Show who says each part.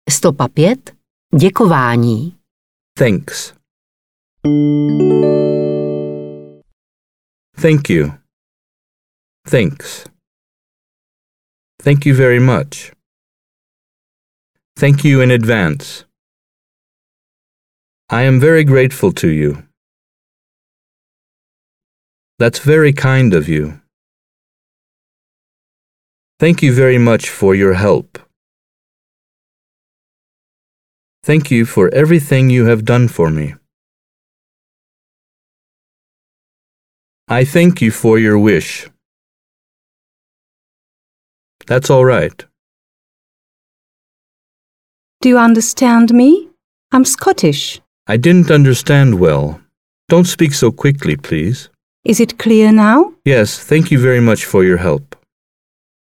Speaker 1: Stopa 5. Děkování.
Speaker 2: Thanks. Thank you. Thanks. Thank you very much. Thank you in advance. I am very grateful to you. That's very kind of you. Thank you very much for your help. Thank you for everything you have done for me. I thank you for your wish. That's all right.
Speaker 3: Do you understand me? I'm Scottish.
Speaker 2: I didn't understand well. Don't speak so quickly, please.
Speaker 3: Is it clear now?
Speaker 2: Yes, thank you very much for your help.